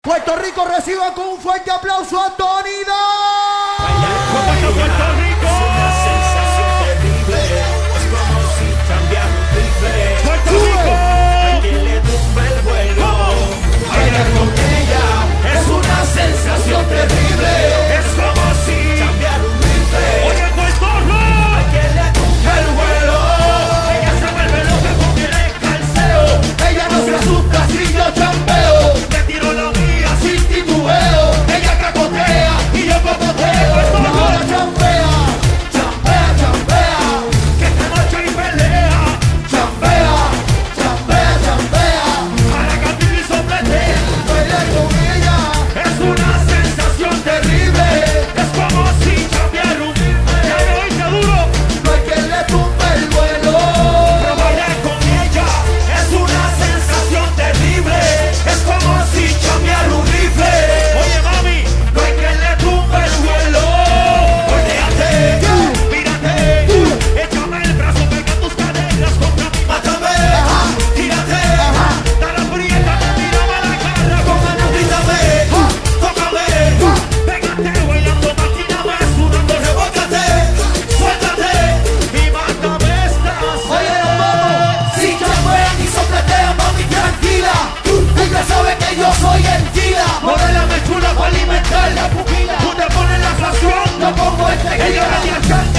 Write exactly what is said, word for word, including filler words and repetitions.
Puerto Rico reciba con un fuerte aplauso a Tony Da. Puerto Rico. Es una sensación terrible. Es como si cambiara un rifle. Puerto Rico. A quien le tumba el vuelo. Bailar con ella es una sensación terrible. Es como si cambiara un rifle. Oye, Puerto Rico. A quien le tumba el vuelo. Ella se vuelve loca con el escalceo. Ella no se asusta si yo chambeo. Le tiro la mía Sin titubeo. Ella capotea y yo copoteo. Ahora chambea, chambea, chambea. que esta noche hay pelea. Chambea, chambea, chambea. Para cantar y sopletea. Bailar con ella Es una sensación terrible. Es como si cambiara un rifle. Ya me oíste duro. No hay quien le tumbe el vuelo. Pero bailar con ella Es una sensación terrible. Es como si cambiara un rifle. Oye, mami, No hay quien le tumbe el vuelo. Volteate, mírate. Échame el brazo, pega tus caderas contra mi mátame, tírate, Dale aprieta, tírame la cara. con ganas grítame, tócame, Pégate bailando, maquíname, sudando, rebótate, suéltate. y mátame estas. Oye, nos vamos. Si chambean y sopletean, mami, tranquila. Ella sabe que yo soy el Gila. Modélame chula para alimentar la pupila. Tú te pones la flación. No pongo el Ella tequila. me dio el